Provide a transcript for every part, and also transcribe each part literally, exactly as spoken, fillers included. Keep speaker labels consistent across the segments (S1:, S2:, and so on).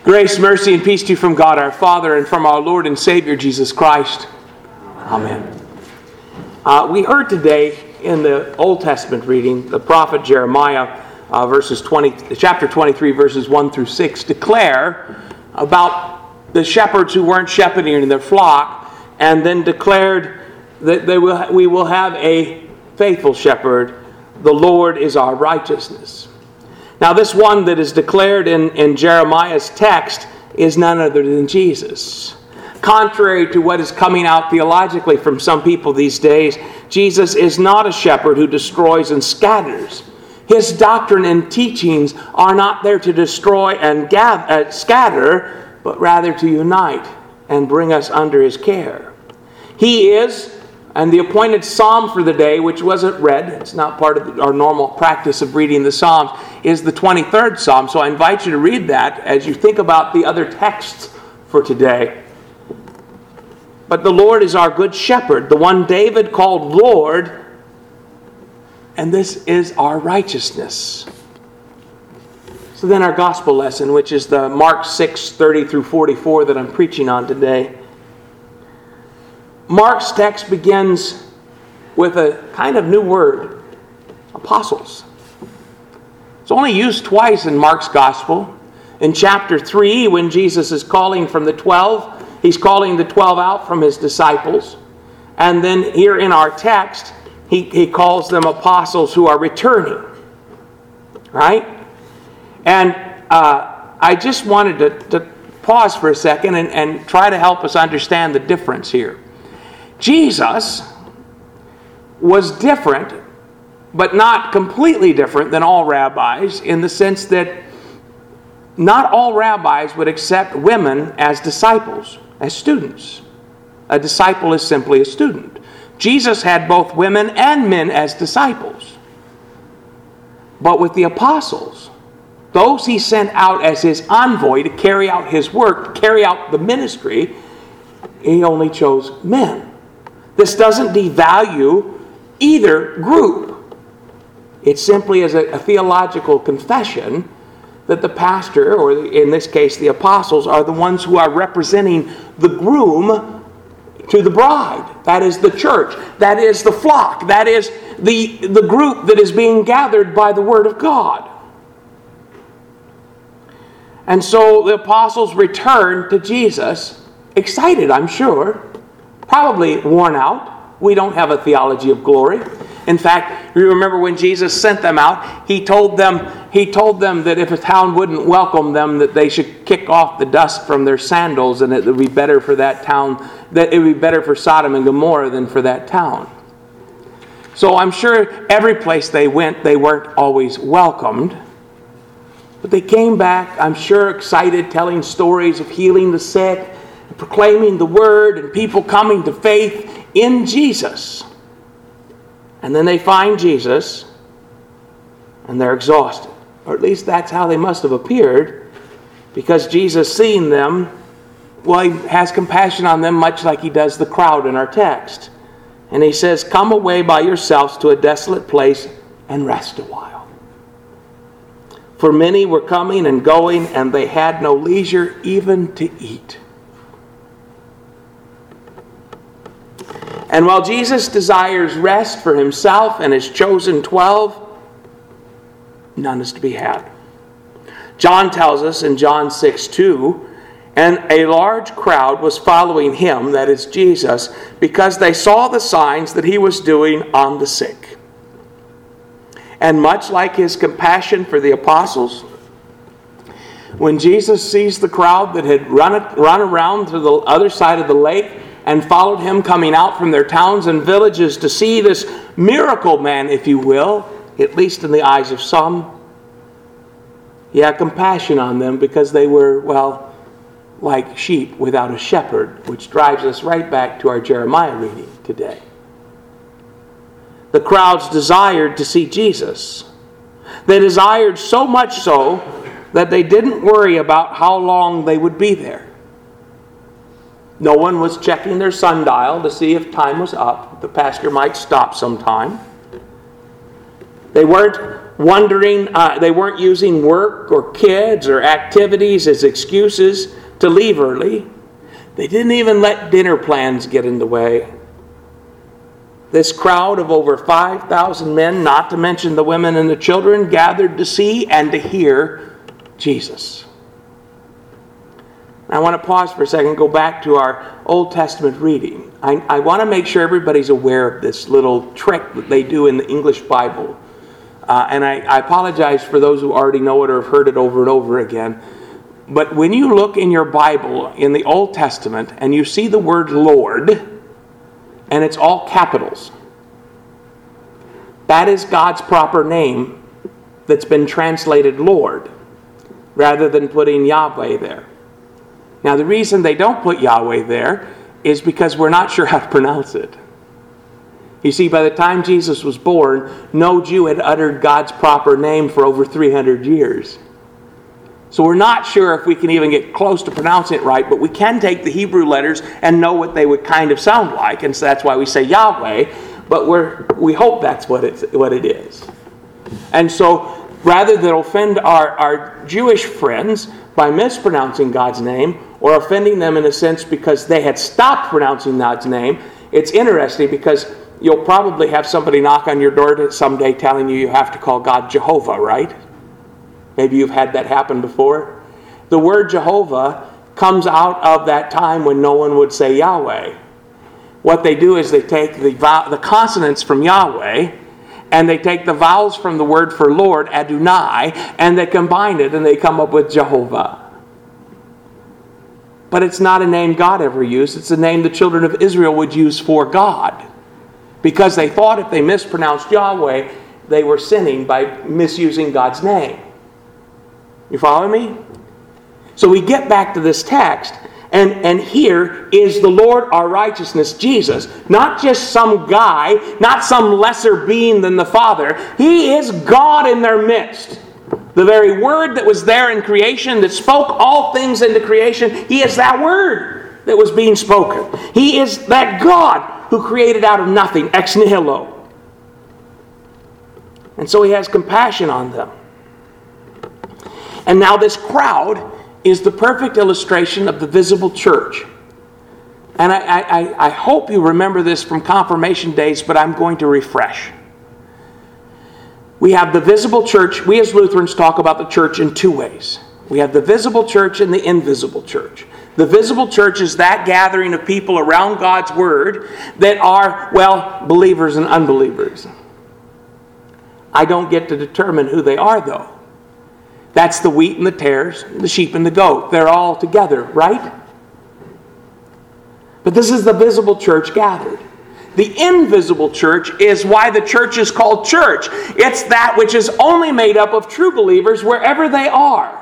S1: Grace, mercy, and peace to you from God our Father and from our Lord and Savior Jesus Christ. Amen. Uh, we heard today in the Old Testament reading, the prophet Jeremiah, uh, verses twenty, chapter twenty-three, verses one through six, declare about the shepherds who weren't shepherding their flock, and then declared that they will, we will have a faithful shepherd. The Lord is our righteousness. Now, this one that is declared in, in Jeremiah's text is none other than Jesus. Contrary to what is coming out theologically from some people these days, Jesus is not a shepherd who destroys and scatters. His doctrine and teachings are not there to destroy and gather, uh, scatter, but rather to unite and bring us under his care. He is, and the appointed psalm for the day, which wasn't read, it's not part of our normal practice of reading the Psalms, is the twenty-third Psalm. So I invite you to read that as you think about the other texts for today. But the Lord is our good shepherd, the one David called Lord, and this is our righteousness. So then our gospel lesson, which is the Mark six, thirty through forty-four that I'm preaching on today. Mark's text begins with a kind of new word, apostles. It's only used twice in Mark's gospel. In chapter three, when Jesus is calling from the twelve, he's calling the twelve out from his disciples. And then here in our text, he, he calls them apostles who are returning. Right? And uh, I just wanted to, to pause for a second and, and try to help us understand the difference here. Jesus was different, but not completely different than all rabbis, in the sense that not all rabbis would accept women as disciples, as students. A disciple is simply a student. Jesus had both women and men as disciples. But with the apostles, those he sent out as his envoy to carry out his work, to carry out the ministry, he only chose men. This doesn't devalue either group. It simply is a, a theological confession that the pastor, or in this case the apostles, are the ones who are representing the groom to the bride. That is the church. That is the flock. That is the, the group that is being gathered by the Word of God. And so the apostles returned to Jesus, excited, I'm sure, probably worn out. We don't have a theology of glory. In fact, you remember when Jesus sent them out, he told them, he told them that if a town wouldn't welcome them, that they should kick off the dust from their sandals, and it would be better for that town, that it would be better for Sodom and Gomorrah than for that town. So I'm sure every place they went, they weren't always welcomed. But they came back, I'm sure, excited, telling stories of healing the sick, proclaiming the word, and people coming to faith in Jesus. And then they find Jesus, and they're exhausted. Or at least that's how they must have appeared, because Jesus, seeing them, well, he has compassion on them much like he does the crowd in our text. And he says, "Come away by yourselves to a desolate place and rest a while." For many were coming and going, and they had no leisure even to eat. And while Jesus desires rest for himself and his chosen twelve, none is to be had. John tells us in John six two, "And a large crowd was following him," that is Jesus, "because they saw the signs that he was doing on the sick." And much like his compassion for the apostles, when Jesus sees the crowd that had run, run around to the other side of the lake and followed him coming out from their towns and villages to see this miracle man, if you will, at least in the eyes of some, he had compassion on them because they were, well, like sheep without a shepherd, which drives us right back to our Jeremiah reading today. The crowds desired to see Jesus. They desired so much so that they didn't worry about how long they would be there. No one was checking their sundial to see if time was up. The pastor might stop sometime. They weren't wondering, uh, they weren't using work or kids or activities as excuses to leave early. They didn't even let dinner plans get in the way. This crowd of over five thousand men, not to mention the women and the children, gathered to see and to hear Jesus. I want to pause for a second and go back to our Old Testament reading. I, I want to make sure everybody's aware of this little trick that they do in the English Bible. Uh, and I, I apologize for those who already know it or have heard it over and over again. But when you look in your Bible in the Old Testament and you see the word Lord, and it's all capitals, that is God's proper name that's been translated Lord, rather than putting Yahweh there. Now, the reason they don't put Yahweh there is because we're not sure how to pronounce it. You see, by the time Jesus was born, no Jew had uttered God's proper name for over three hundred years. So we're not sure if we can even get close to pronouncing it right, but we can take the Hebrew letters and know what they would kind of sound like, and so that's why we say Yahweh, but we're, we hope that's what, it's, what it is. And so, rather than offend our, our Jewish friends by mispronouncing God's name, or offending them in a sense because they had stopped pronouncing God's name, it's interesting because you'll probably have somebody knock on your door someday telling you you have to call God Jehovah, right? Maybe you've had that happen before. The word Jehovah comes out of that time when no one would say Yahweh. What they do is they take the, the consonants from Yahweh, and they take the vowels from the word for Lord, Adonai, and they combine it and they come up with Jehovah. But it's not a name God ever used. It's a name the children of Israel would use for God. Because they thought if they mispronounced Yahweh, they were sinning by misusing God's name. You follow me? So we get back to this text, and, and here is the Lord our righteousness, Jesus. Not just some guy, not some lesser being than the Father. He is God in their midst. The very Word that was there in creation, that spoke all things into creation, He is that Word that was being spoken. He is that God who created out of nothing, ex nihilo. And so He has compassion on them. And now this crowd is the perfect illustration of the visible church. And I, I, I hope you remember this from confirmation days, but I'm going to refresh. We have the visible church. We as Lutherans talk about the church in two ways. We have the visible church and the invisible church. The visible church is that gathering of people around God's Word that are, well, believers and unbelievers. I don't get to determine who they are, though. That's the wheat and the tares, the sheep and the goat. They're all together, right? But this is the visible church gathered. The invisible church is why the church is called church. It's that which is only made up of true believers wherever they are.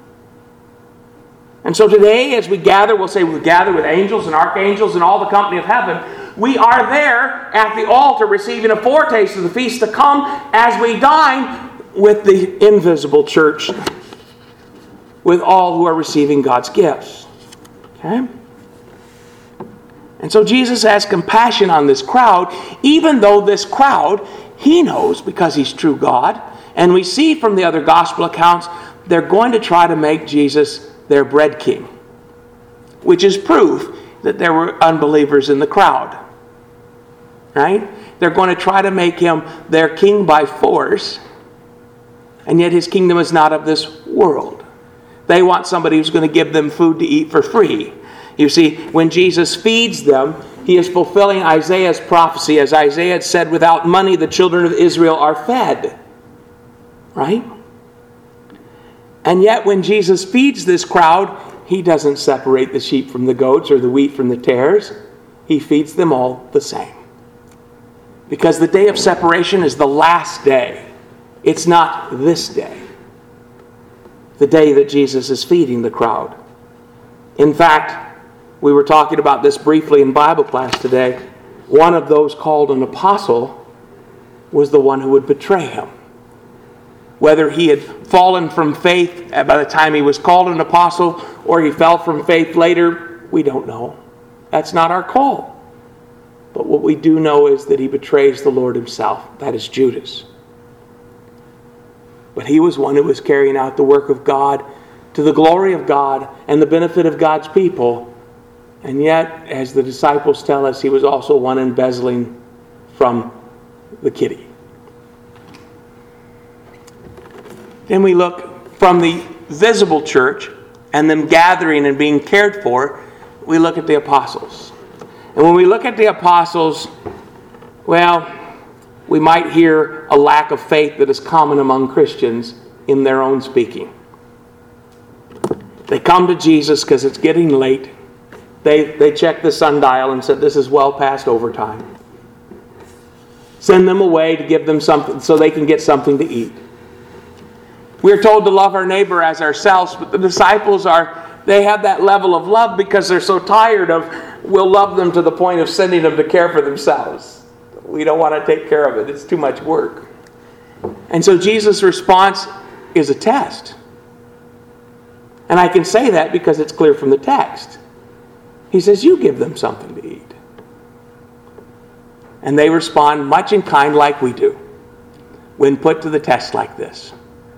S1: And so today, as we gather, we'll say we gather with angels and archangels and all the company of heaven. We are there at the altar receiving a foretaste of the feast to come as we dine with the invisible church, with all who are receiving God's gifts. Okay? And so Jesus has compassion on this crowd, even though this crowd, He knows because He's true God. And we see from the other gospel accounts, they're going to try to make Jesus their bread king, which is proof that there were unbelievers in the crowd. Right? They're going to try to make Him their king by force, and yet His kingdom is not of this world. They want somebody who's going to give them food to eat for free. You see, when Jesus feeds them, He is fulfilling Isaiah's prophecy. As Isaiah had said, without money the children of Israel are fed. Right? And yet when Jesus feeds this crowd, He doesn't separate the sheep from the goats or the wheat from the tares. He feeds them all the same. Because the day of separation is the last day. It's not this day. The day that Jesus is feeding the crowd. In fact, we were talking about this briefly in Bible class today. One of those called an apostle was the one who would betray Him. Whether he had fallen from faith by the time he was called an apostle or he fell from faith later, we don't know. That's not our call. But what we do know is that he betrays the Lord Himself. That is Judas. But he was one who was carrying out the work of God to the glory of God and the benefit of God's people. And yet, as the disciples tell us, he was also one embezzling from the kitty. Then we look from the visible church and them gathering and being cared for, we look at the apostles. And when we look at the apostles, well, we might hear a lack of faith that is common among Christians in their own speaking. They come to Jesus because it's getting late. They, they check the sundial and said, this is well past overtime. Send them away to give them something so they can get something to eat. We're told to love our neighbor as ourselves, but the disciples are, they have that level of love because they're so tired of, we'll love them to the point of sending them to care for themselves. We don't want to take care of it. It's too much work. And so Jesus' response is a test. And I can say that because it's clear from the text. He says, you give them something to eat. And they respond much in kind like we do when put to the test like this.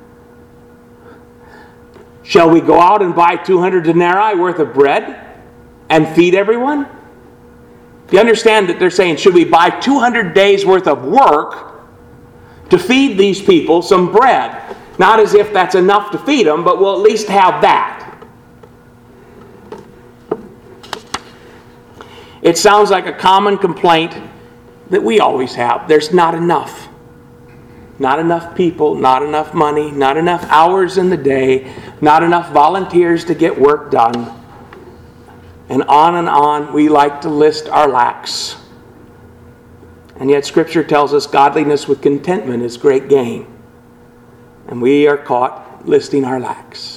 S1: Shall we go out and buy two hundred denarii worth of bread and feed everyone? Do you understand that they're saying, should we buy two hundred days worth of work to feed these people some bread? Not as if that's enough to feed them, but we'll at least have that. It sounds like a common complaint that we always have. There's not enough. Not enough people, not enough money, not enough hours in the day, not enough volunteers to get work done. And on and on we like to list our lacks. And yet Scripture tells us godliness with contentment is great gain. And we are caught listing our lacks.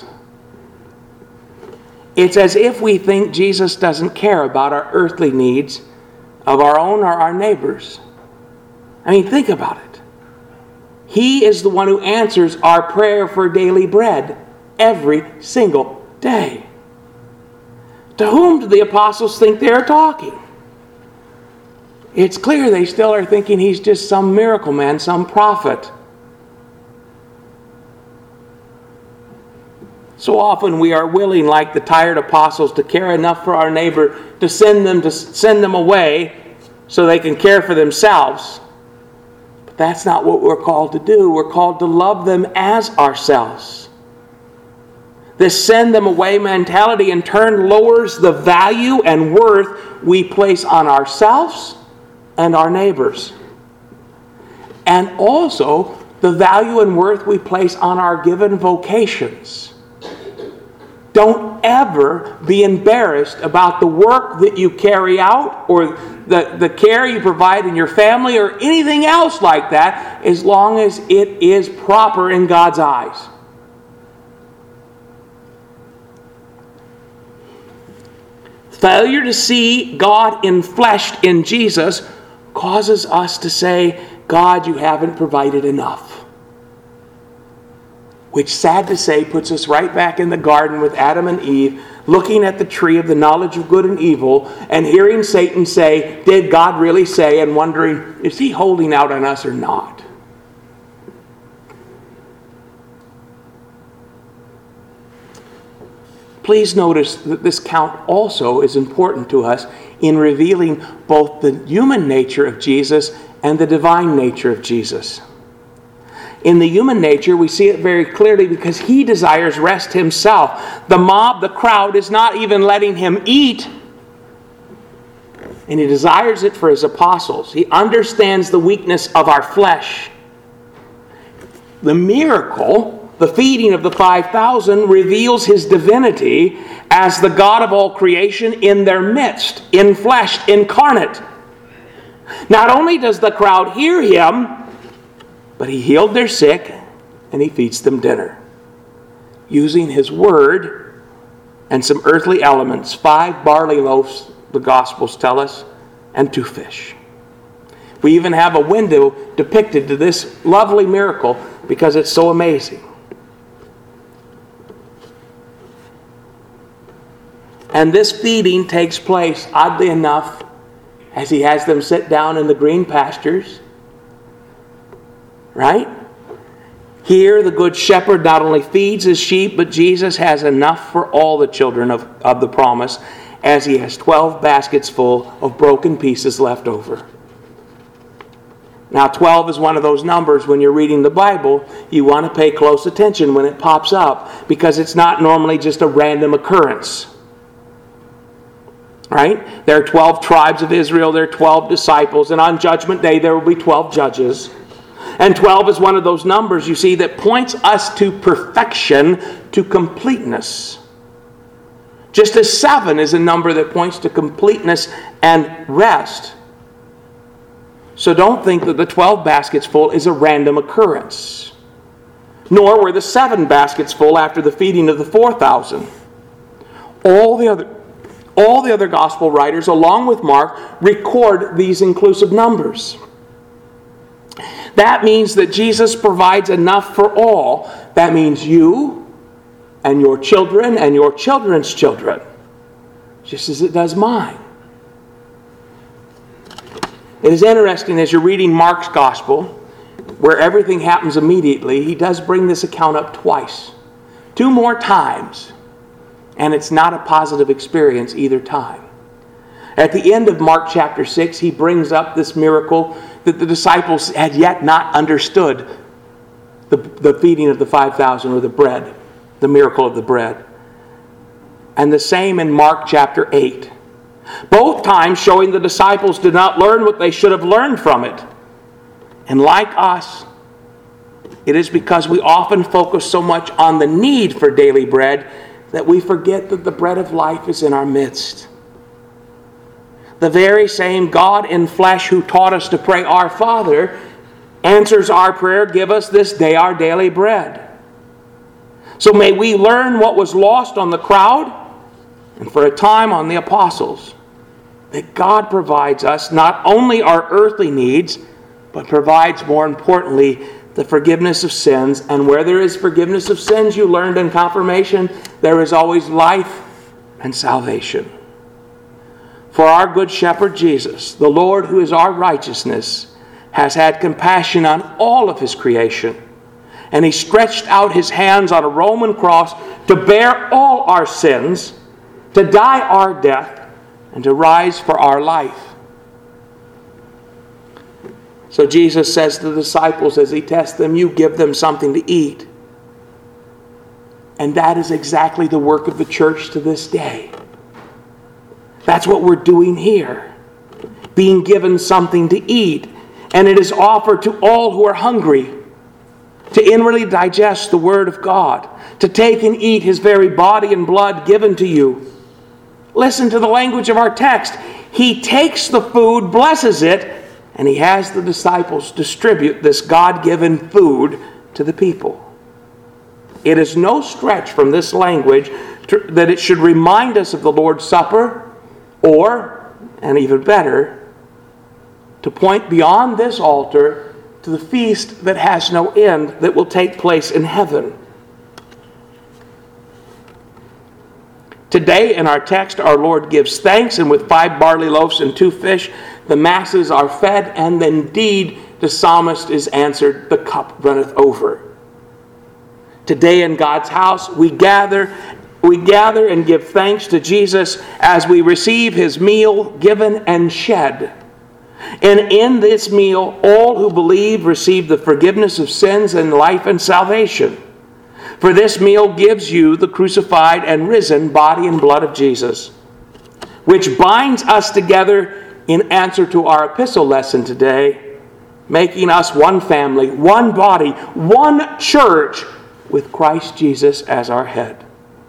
S1: It's as if we think Jesus doesn't care about our earthly needs of our own or our neighbors. I mean, think about it. He is the one who answers our prayer for daily bread every single day. To whom do the apostles think they are talking? It's clear they still are thinking he's just some miracle man, some prophet. So often we are willing, like the tired apostles, to care enough for our neighbor to send them to send them away so they can care for themselves. But that's not what we're called to do. We're called to love them as ourselves. This send them away mentality in turn lowers the value and worth we place on ourselves and our neighbors. And also the value and worth we place on our given vocations. Don't ever be embarrassed about the work that you carry out or the, the care you provide in your family or anything else like that, as long as it is proper in God's eyes. Failure to see God enfleshed in Jesus causes us to say, God, you haven't provided enough. Which, sad to say, puts us right back in the garden with Adam and Eve, looking at the tree of the knowledge of good and evil, and hearing Satan say, did God really say? And wondering, is he holding out on us or not? Please notice that this count also is important to us in revealing both the human nature of Jesus and the divine nature of Jesus. In the human nature, we see it very clearly because he desires rest himself. The mob, the crowd, is not even letting him eat. And he desires it for his apostles. He understands the weakness of our flesh. The miracle, the feeding of the five thousand, reveals his divinity as the God of all creation in their midst, enfleshed, incarnate. Not only does the crowd hear him, but he healed their sick, and he feeds them dinner, using his word and some earthly elements, five barley loaves, the Gospels tell us, and two fish. We even have a window depicted to this lovely miracle because it's so amazing. And this feeding takes place, oddly enough, as he has them sit down in the green pastures. Right? Here, the Good Shepherd not only feeds his sheep, but Jesus has enough for all the children of, of the promise, as he has twelve baskets full of broken pieces left over. Now, twelve is one of those numbers when you're reading the Bible, you want to pay close attention when it pops up, because it's not normally just a random occurrence. Right? There are twelve tribes of Israel, there are twelve disciples, and on Judgment Day there will be twelve judges. And twelve is one of those numbers, you see, that points us to perfection, to completeness. Just as seven is a number that points to completeness and rest. So don't think that the twelve baskets full is a random occurrence. Nor were the seven baskets full after the feeding of the four thousand. All the other, all the other gospel writers, along with Mark, record these inclusive numbers. That means that Jesus provides enough for all. That means you and your children and your children's children, just as it does mine. It is interesting as you're reading Mark's gospel, where everything happens immediately, he does bring this account up twice. Two more times. And it's not a positive experience either time. At the end of Mark chapter six, he brings up this miracle that the disciples had yet not understood. The, the feeding of the five thousand, or the bread. The miracle of the bread. And the same in Mark chapter eight. Both times showing the disciples did not learn what they should have learned from it. And like us, it is because we often focus so much on the need for daily bread that we forget that the bread of life is in our midst. The very same God in flesh who taught us to pray, Our Father, answers our prayer, give us this day our daily bread. So may we learn what was lost on the crowd, and for a time on the apostles, that God provides us not only our earthly needs, but provides, more importantly, the forgiveness of sins. And where there is forgiveness of sins, you learned in confirmation, there is always life and salvation. For our good shepherd Jesus, the Lord who is our righteousness, has had compassion on all of his creation. And he stretched out his hands on a Roman cross to bear all our sins, to die our death, and to rise for our life. So Jesus says to the disciples as he tests them, you give them something to eat. And that is exactly the work of the church to this day. That's what we're doing here. Being given something to eat. And it is offered to all who are hungry to inwardly digest the Word of God, to take and eat His very body and blood given to you. Listen to the language of our text. He takes the food, blesses it, and He has the disciples distribute this God-given food to the people. It is no stretch from this language to, that it should remind us of the Lord's Supper, or, and even better, to point beyond this altar to the feast that has no end that will take place in heaven. Today in our text, our Lord gives thanks, and with five barley loaves and two fish, the masses are fed, and indeed the psalmist is answered, the cup runneth over. Today in God's house, we gather, we gather and give thanks to Jesus as we receive His meal given and shed. And in this meal, all who believe receive the forgiveness of sins and life and salvation. For this meal gives you the crucified and risen body and blood of Jesus, which binds us together in answer to our epistle lesson today, making us one family, one body, one church, with Christ Jesus as our head.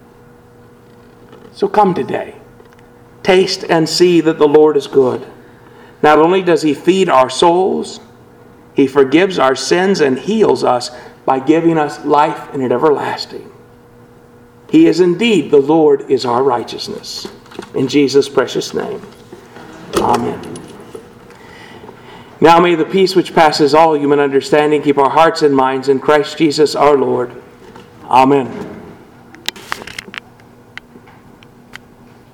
S1: So come today. Taste and see that the Lord is good. Not only does He feed our souls, He forgives our sins and heals us by giving us life and an everlasting. He is indeed, the Lord is our righteousness. In Jesus' precious name. Amen. Now may the peace which passes all human understanding keep our hearts and minds in Christ Jesus our Lord. Amen.